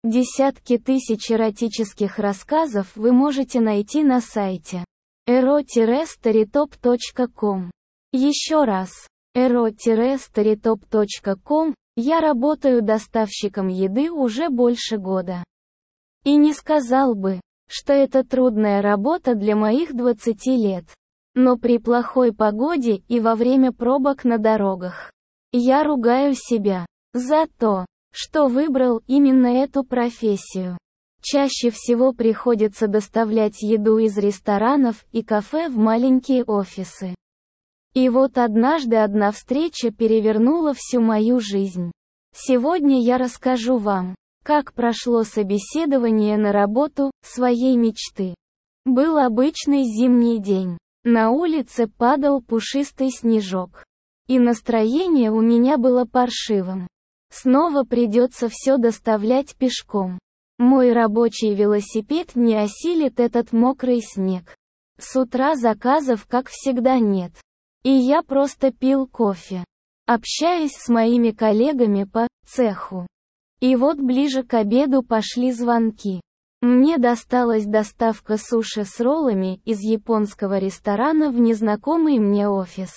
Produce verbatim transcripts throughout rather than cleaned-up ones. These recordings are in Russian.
Десятки тысяч эротических рассказов вы можете найти на сайте эро старитоп точка ком. Еще раз, эро старитоп точка ком, я работаю доставщиком еды уже больше года. И не сказал бы, что это трудная работа для моих двадцати лет. Но при плохой погоде и во время пробок на дорогах, я ругаю себя за то, что выбрал именно эту профессию. Чаще всего приходится доставлять еду из ресторанов и кафе в маленькие офисы. И вот однажды одна встреча перевернула всю мою жизнь. Сегодня я расскажу вам, как прошло собеседование на работу своей мечты. Был обычный зимний день. На улице падал пушистый снежок. И настроение у меня было паршивым. Снова придется все доставлять пешком. Мой рабочий велосипед не осилит этот мокрый снег. С утра заказов, как всегда, нет. И я просто пил кофе, общаясь с моими коллегами по цеху. И вот ближе к обеду пошли звонки. Мне досталась доставка суши с роллами из японского ресторана в незнакомый мне офис.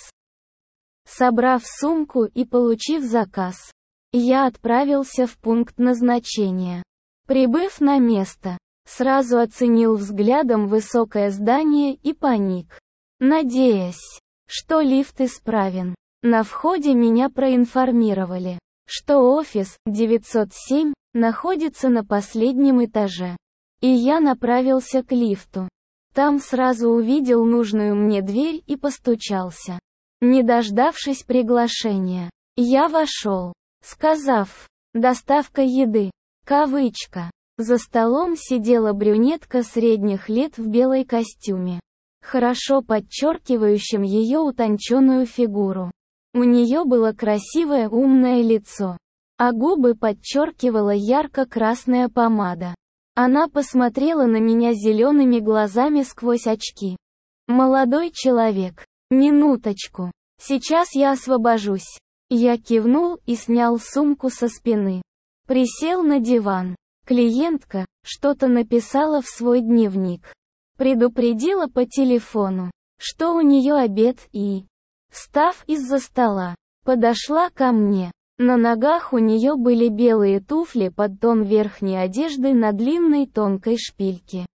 Собрав сумку и получив заказ, я отправился в пункт назначения. Прибыв на место, сразу оценил взглядом высокое здание и паник, надеясь, что лифт исправен. На входе меня проинформировали, что офис девятьсот семь находится на последнем этаже. И я направился к лифту. Там сразу увидел нужную мне дверь и постучался. Не дождавшись приглашения, я вошел, сказав «доставка еды». Кавычка. За столом сидела брюнетка средних лет в белой костюме, хорошо подчеркивающем ее утонченную фигуру. У нее было красивое умное лицо, а губы подчеркивала ярко-красная помада. Она посмотрела на меня зелеными глазами сквозь очки. «Молодой человек, минуточку. Сейчас я освобожусь». Я кивнул и снял сумку со спины. Присел на диван. Клиентка что-то написала в свой дневник. Предупредила по телефону, что у нее обед и, встав из-за стола, подошла ко мне. На ногах у нее были белые туфли под тон верхней одежды на длинной тонкой шпильке.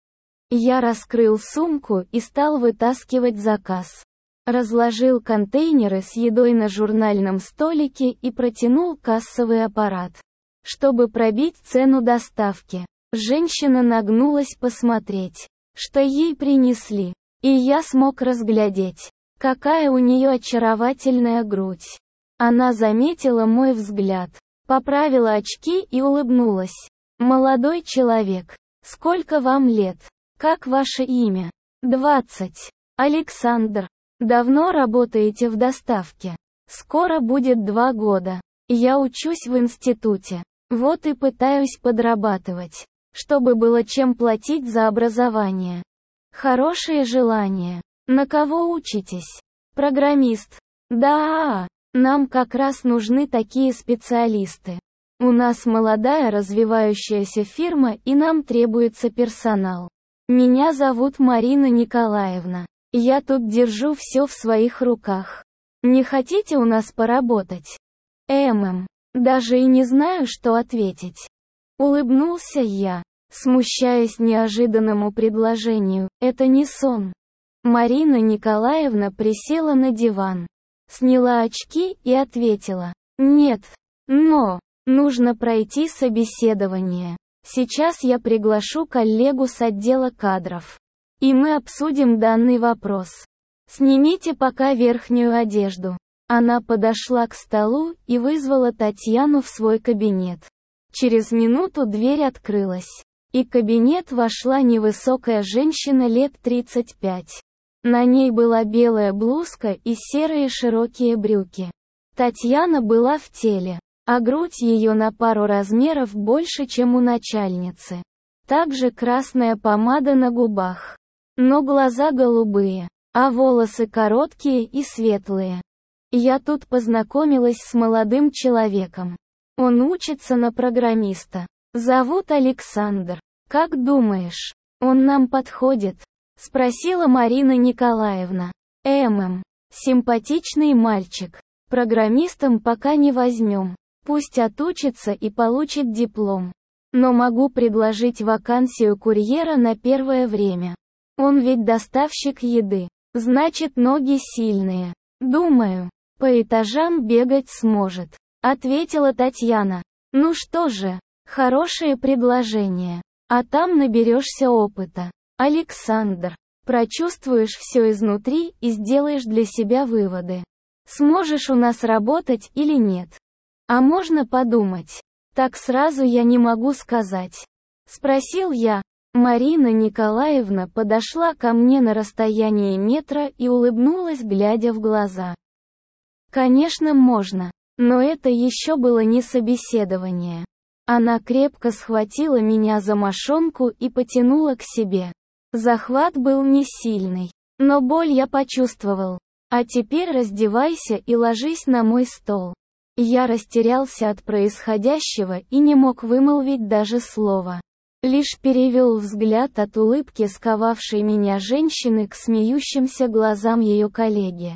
Я раскрыл сумку и стал вытаскивать заказ. Разложил контейнеры с едой на журнальном столике и протянул кассовый аппарат, чтобы пробить цену доставки. Женщина нагнулась посмотреть, что ей принесли, и я смог разглядеть, какая у нее очаровательная грудь. Она заметила мой взгляд, поправила очки и улыбнулась. «Молодой человек, сколько вам лет? Как ваше имя?» «Двадцать. Александр. Давно работаете в доставке?» «Скоро будет два года. Я учусь в институте. Вот и пытаюсь подрабатывать, чтобы было чем платить за образование». «Хорошее желание. На кого учитесь?» «Программист». «Да, нам как раз нужны такие специалисты. У нас молодая развивающаяся фирма и нам требуется персонал. Меня зовут Марина Николаевна. Я тут держу все в своих руках. Не хотите у нас поработать?» «Эм, даже и не знаю, что ответить». Улыбнулся я, смущаясь неожиданному предложению. «Это не сон». Марина Николаевна присела на диван, сняла очки и ответила: «Нет, но нужно пройти собеседование. Сейчас я приглашу коллегу с отдела кадров, и мы обсудим данный вопрос. Снимите пока верхнюю одежду». Она подошла к столу и вызвала Татьяну в свой кабинет. Через минуту дверь открылась, и в кабинет вошла невысокая женщина лет тридцать пять. На ней была белая блузка и серые широкие брюки. Татьяна была в теле, а грудь ее на пару размеров больше, чем у начальницы. Также красная помада на губах. Но глаза голубые, а волосы короткие и светлые. Я тут познакомилась с молодым человеком. Он учится на программиста. Зовут Александр. Как думаешь, он нам подходит? Спросила Марина Николаевна. Эм, симпатичный мальчик. Программистом пока не возьмем. Пусть отучится и получит диплом. Но могу предложить вакансию курьера на первое время. Он ведь доставщик еды. Значит, ноги сильные. Думаю, по этажам бегать сможет. Ответила Татьяна. Ну что же, хорошее предложение. А там наберешься опыта. Александр, прочувствуешь все изнутри и сделаешь для себя выводы. Сможешь у нас работать или нет? А можно подумать. Так сразу я не могу сказать. Спросил я. Марина Николаевна подошла ко мне на расстоянии метра и улыбнулась, глядя в глаза. Конечно, можно. Но это еще было не собеседование. Она крепко схватила меня за мошонку и потянула к себе. Захват был не сильный, но боль я почувствовал. А теперь раздевайся и ложись на мой стол. Я растерялся от происходящего и не мог вымолвить даже слова. Лишь перевел взгляд от улыбки, сковавшей меня женщины, к смеющимся глазам ее коллеги.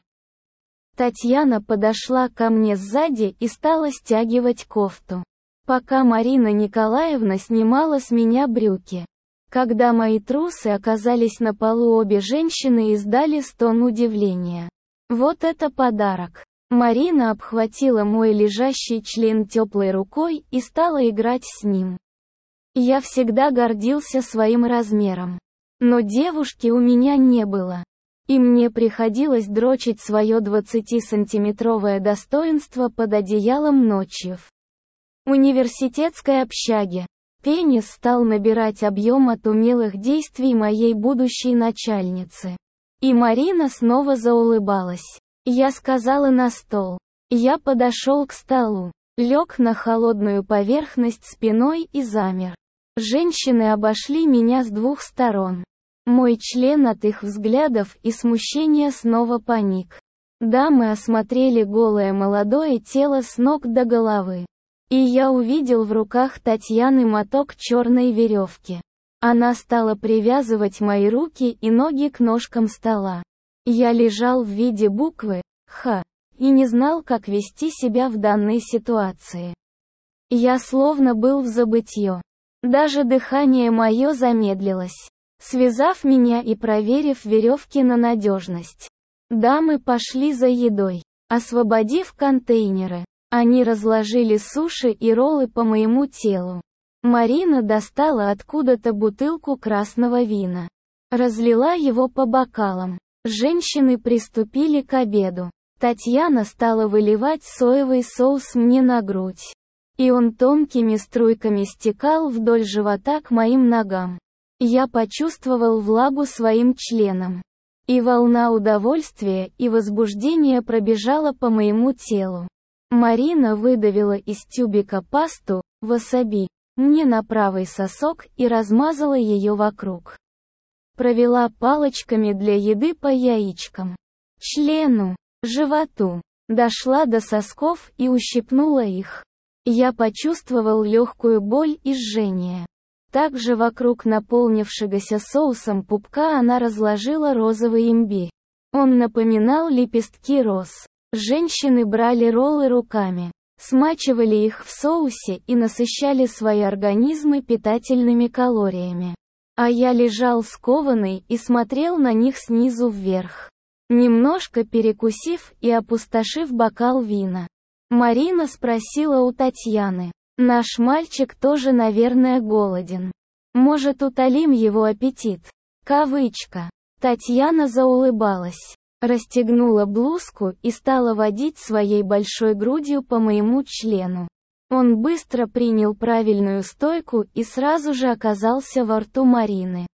Татьяна подошла ко мне сзади и стала стягивать кофту, пока Марина Николаевна снимала с меня брюки. Когда мои трусы оказались на полу, обе женщины издали стон удивления. Вот это подарок! Марина обхватила мой лежащий член теплой рукой и стала играть с ним. Я всегда гордился своим размером. Но девушки у меня не было. И мне приходилось дрочить свое двадцатисантиметровое достоинство под одеялом ночью. В университетской общаге. Пенис стал набирать объем от умелых действий моей будущей начальницы. И Марина снова заулыбалась. Я сказала на стол. Я подошел к столу, лег на холодную поверхность спиной и замер. Женщины обошли меня с двух сторон. Мой член от их взглядов и смущения снова паник. Дамы осмотрели голое молодое тело с ног до головы. И я увидел в руках Татьяны моток черной веревки. Она стала привязывать мои руки и ноги к ножкам стола. Я лежал в виде буквы «Х» и не знал, как вести себя в данной ситуации. Я словно был в забытье. Даже дыхание мое замедлилось. Связав меня и проверив веревки на надежность, дамы пошли за едой, освободив контейнеры. Они разложили суши и роллы по моему телу. Марина достала откуда-то бутылку красного вина. Разлила его по бокалам. Женщины приступили к обеду. Татьяна стала выливать соевый соус мне на грудь. И он тонкими струйками стекал вдоль живота к моим ногам. Я почувствовал влагу своим членом. И волна удовольствия и возбуждения пробежала по моему телу. Марина выдавила из тюбика пасту, васаби, мне на правый сосок и размазала ее вокруг. Провела палочками для еды по яичкам, члену, животу. Дошла до сосков и ущипнула их. Я почувствовал легкую боль и жжение. Также вокруг наполнившегося соусом пупка она разложила розовый имбирь. Он напоминал лепестки роз. Женщины брали роллы руками, смачивали их в соусе и насыщали свои организмы питательными калориями. А я лежал скованный и смотрел на них снизу вверх, немножко перекусив и опустошив бокал вина. Марина спросила у Татьяны. Наш мальчик тоже, наверное, голоден. Может, утолим его аппетит? Кавычка. Татьяна заулыбалась, расстегнула блузку и стала водить своей большой грудью по моему члену. Он быстро принял правильную стойку и сразу же оказался во рту Марины.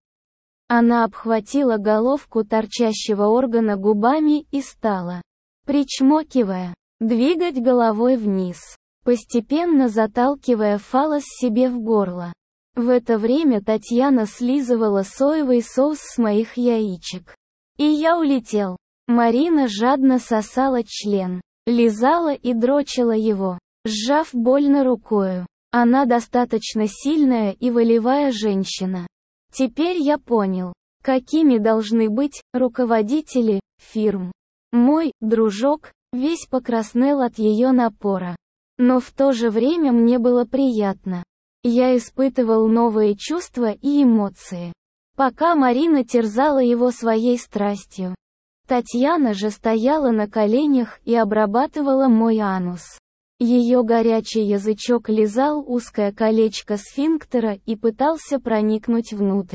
Она обхватила головку торчащего органа губами и стала, причмокивая, двигать головой вниз, постепенно заталкивая фаллос себе в горло. В это время Татьяна слизывала соевый соус с моих яичек. И я улетел. Марина жадно сосала член, лизала и дрочила его, сжав больно рукою. Она достаточно сильная и волевая женщина. Теперь я понял, какими должны быть руководители фирм. Мой дружок весь покраснел от ее напора. Но в то же время мне было приятно. Я испытывал новые чувства и эмоции. Пока Марина терзала его своей страстью. Татьяна же стояла на коленях и обрабатывала мой анус. Ее горячий язычок лизал узкое колечко сфинктера и пытался проникнуть внутрь.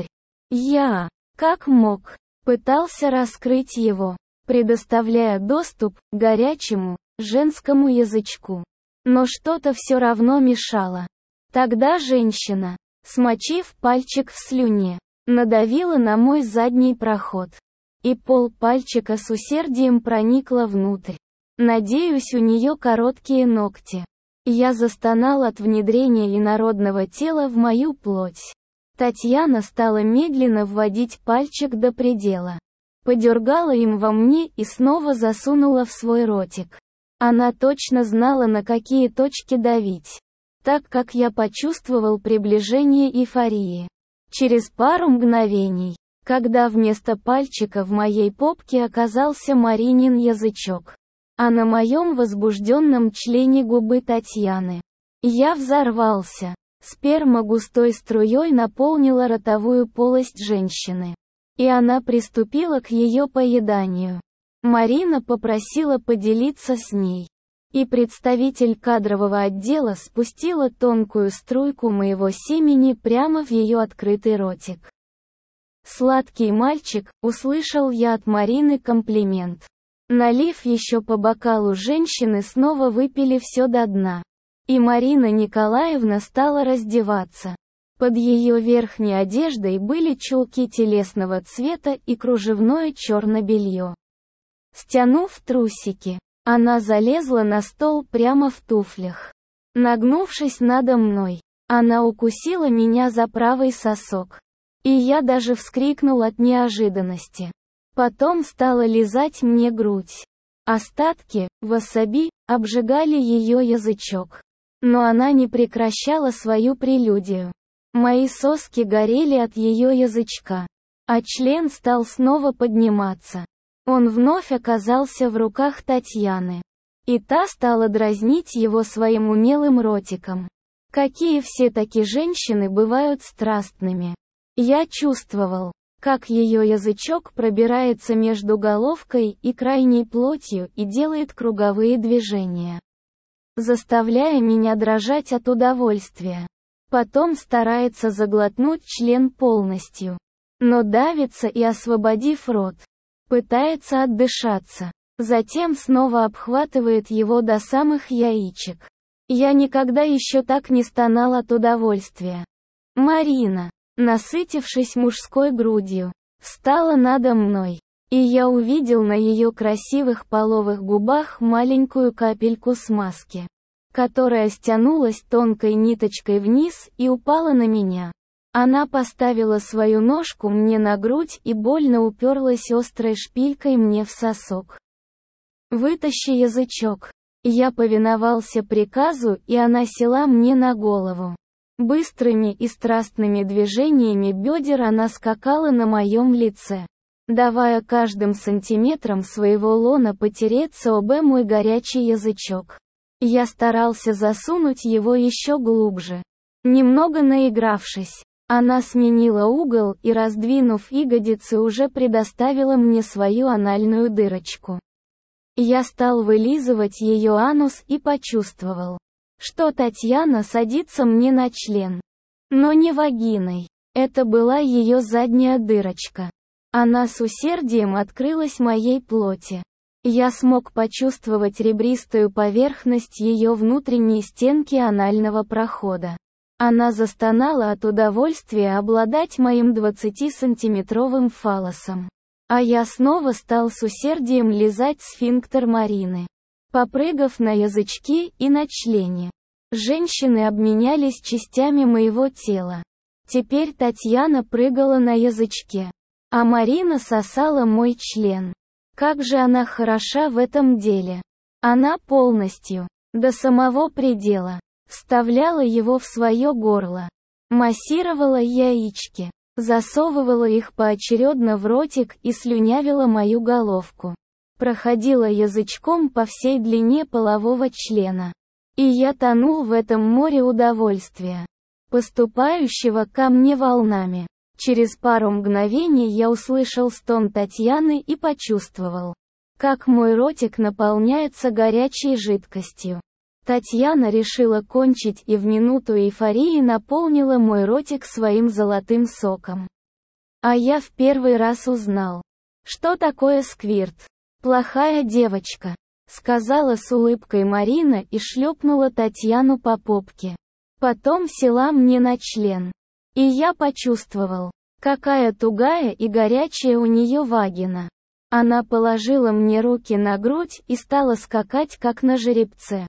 Я, как мог, пытался раскрыть его, предоставляя доступ к горячему, женскому язычку. Но что-то все равно мешало. Тогда женщина, смочив пальчик в слюне, надавила на мой задний проход. И пол пальчика с усердием проникла внутрь. Надеюсь, у нее короткие ногти. Я застонал от внедрения инородного тела в мою плоть. Татьяна стала медленно вводить пальчик до предела. Подергала им во мне и снова засунула в свой ротик. Она точно знала, на какие точки давить. Так как я почувствовал приближение эйфории. Через пару мгновений, когда вместо пальчика в моей попке оказался Маринин язычок, а на моем возбужденном члене губы Татьяны, я взорвался. Сперма густой струей наполнила ротовую полость женщины. И она приступила к ее поеданию. Марина попросила поделиться с ней. И представитель кадрового отдела спустила тонкую струйку моего семени прямо в ее открытый ротик. «Сладкий мальчик», — услышал я от Марины комплимент. Налив еще по бокалу, женщины снова выпили все до дна. И Марина Николаевна стала раздеваться. Под ее верхней одеждой были чулки телесного цвета и кружевное черное белье. Стянув трусики, она залезла на стол прямо в туфлях. Нагнувшись надо мной, она укусила меня за правый сосок. И я даже вскрикнул от неожиданности. Потом стала лизать мне грудь. Остатки васаби обжигали ее язычок. Но она не прекращала свою прелюдию. Мои соски горели от ее язычка. А член стал снова подниматься. Он вновь оказался в руках Татьяны. И та стала дразнить его своим умелым ротиком. Какие все-таки женщины бывают страстными. Я чувствовал, как ее язычок пробирается между головкой и крайней плотью и делает круговые движения, заставляя меня дрожать от удовольствия. Потом старается заглотнуть член полностью, но давится и, освободив рот, пытается отдышаться. Затем снова обхватывает его до самых яичек. Я никогда еще так не стонал от удовольствия. Марина, насытившись мужской грудью, встала надо мной, и я увидел на ее красивых половых губах маленькую капельку смазки, которая стянулась тонкой ниточкой вниз и упала на меня. Она поставила свою ножку мне на грудь и больно уперлась острой шпилькой мне в сосок. «Вытащи язычок». Я повиновался приказу, и она села мне на голову. Быстрыми и страстными движениями бедер она скакала на моем лице, давая каждым сантиметром своего лона потереться об мой горячий язычок. Я старался засунуть его еще глубже. Немного наигравшись, она сменила угол и, раздвинув ягодицы, уже предоставила мне свою анальную дырочку. Я стал вылизывать ее анус и почувствовал, что Татьяна садится мне на член. Но не вагиной. Это была ее задняя дырочка. Она с усердием открылась моей плоти. Я смог почувствовать ребристую поверхность ее внутренней стенки анального прохода. Она застонала от удовольствия обладать моим двадцатисантиметровым фаллосом. А я снова стал с усердием лизать сфинктер Марины, попрыгав на язычке и на члене. Женщины обменялись частями моего тела. Теперь Татьяна прыгала на язычке, а Марина сосала мой член. Как же она хороша в этом деле. Она полностью, до самого предела, Вставляла его в свое горло. Массировала яички. Засовывала их поочередно в ротик и слюнявила мою головку. Проходила язычком по всей длине полового члена. И я тонул в этом море удовольствия, поступающего ко мне волнами. Через пару мгновений я услышал стон Татьяны и почувствовал, как мой ротик наполняется горячей жидкостью. Татьяна решила кончить и в минуту эйфории наполнила мой ротик своим золотым соком. А я в первый раз узнал, что такое сквирт. «Плохая девочка», — сказала с улыбкой Марина и шлепнула Татьяну по попке. Потом села мне на член. И я почувствовал, какая тугая и горячая у нее вагина. Она положила мне руки на грудь и стала скакать как на жеребце.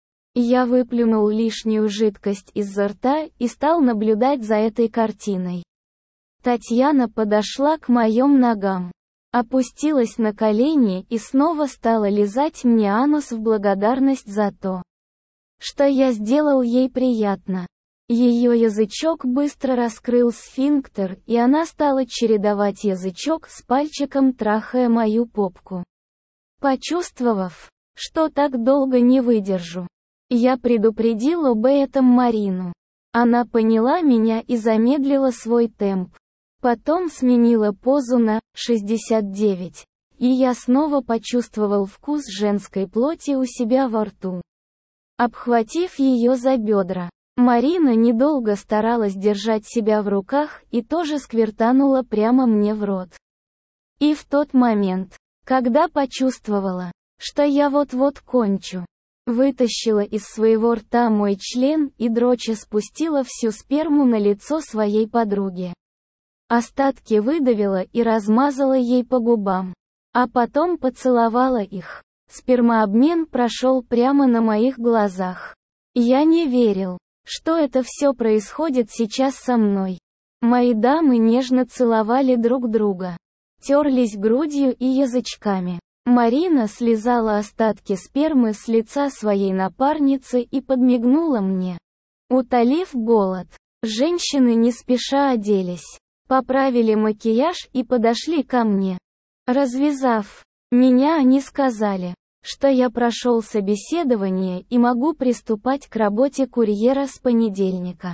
Я выплюнул лишнюю жидкость изо рта и стал наблюдать за этой картиной. Татьяна подошла к моим ногам, опустилась на колени и снова стала лизать мне анус в благодарность за то, что я сделал ей приятно. Ее язычок быстро раскрыл сфинктер, и она стала чередовать язычок с пальчиком, трахая мою попку. Почувствовав, что так долго не выдержу, я предупредил об этом Марину. Она поняла меня и замедлила свой темп. Потом сменила позу на шестьдесят девять, и я снова почувствовал вкус женской плоти у себя во рту. Обхватив ее за бедра, Марина недолго старалась держать себя в руках и тоже сквиртанула прямо мне в рот. И в тот момент, когда почувствовала, что я вот-вот кончу, вытащила из своего рта мой член и дроча спустила всю сперму на лицо своей подруги. Остатки выдавила и размазала ей по губам, а потом поцеловала их. Спермообмен прошел прямо на моих глазах. Я не верил, что это все происходит сейчас со мной. Мои дамы нежно целовали друг друга, терлись грудью и язычками. Марина слизала остатки спермы с лица своей напарницы и подмигнула мне. Утолив голод, женщины не спеша оделись, поправили макияж и подошли ко мне. Развязав меня, они сказали, что я прошел собеседование и могу приступать к работе курьера с понедельника.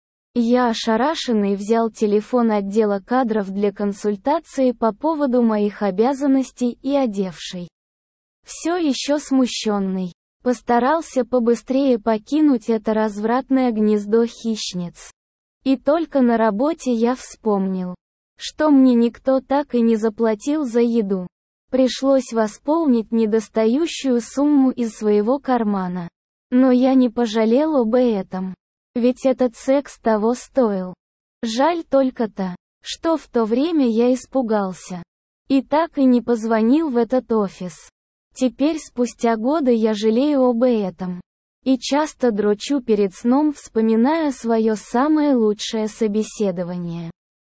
Я ошарашенный взял телефон отдела кадров для консультации по поводу моих обязанностей и одевший. Все еще смущенный, постарался побыстрее покинуть это развратное гнездо хищниц. И только на работе я вспомнил, что мне никто так и не заплатил за еду. Пришлось восполнить недостающую сумму из своего кармана. Но я не пожалел об этом. Ведь этот секс того стоил. Жаль только-то, что в то время я испугался. И так и не позвонил в этот офис. Теперь спустя годы я жалею об этом. И часто дрочу перед сном, вспоминая свое самое лучшее собеседование.